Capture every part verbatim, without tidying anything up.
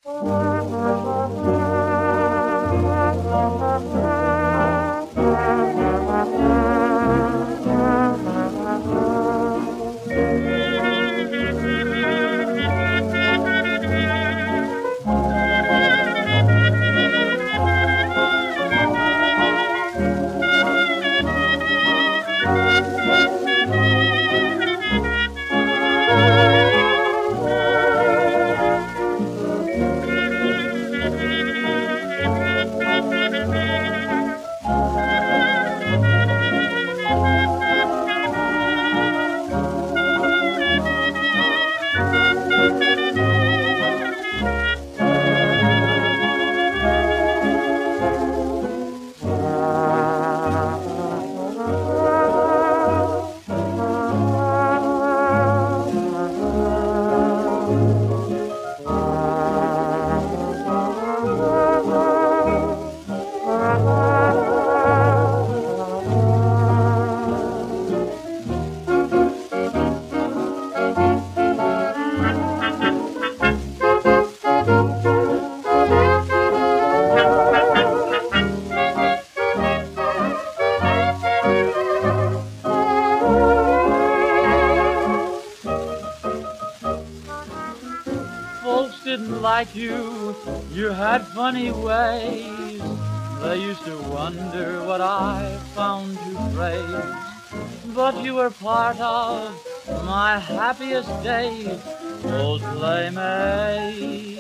Folks didn't like you, you had funny ways. They used to wonder what I found to praise. But you were part of my happiest days, old playmate.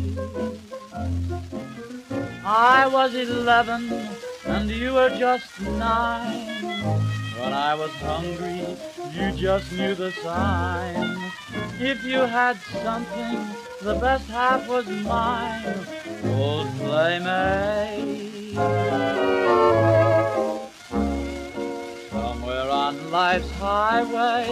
I was eleven and you were just nine. When I was hungry, you just knew the sign. If you had something, the best half was mine, old playmate. Somewhere on life's highway,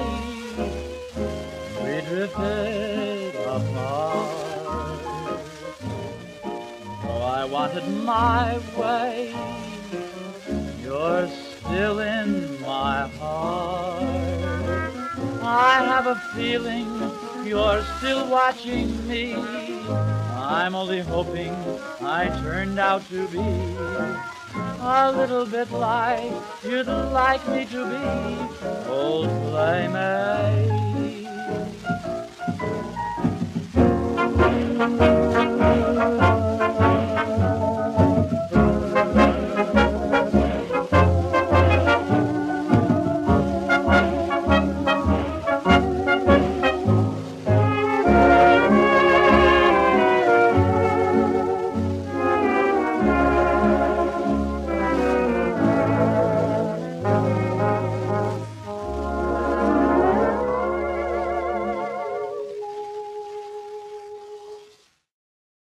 we drifted apart. Though I wanted my way, you're still in my heart. I have a feeling you're still watching me. I'm only hoping I turned out to be a little bit like you'd like me to be, old playmate.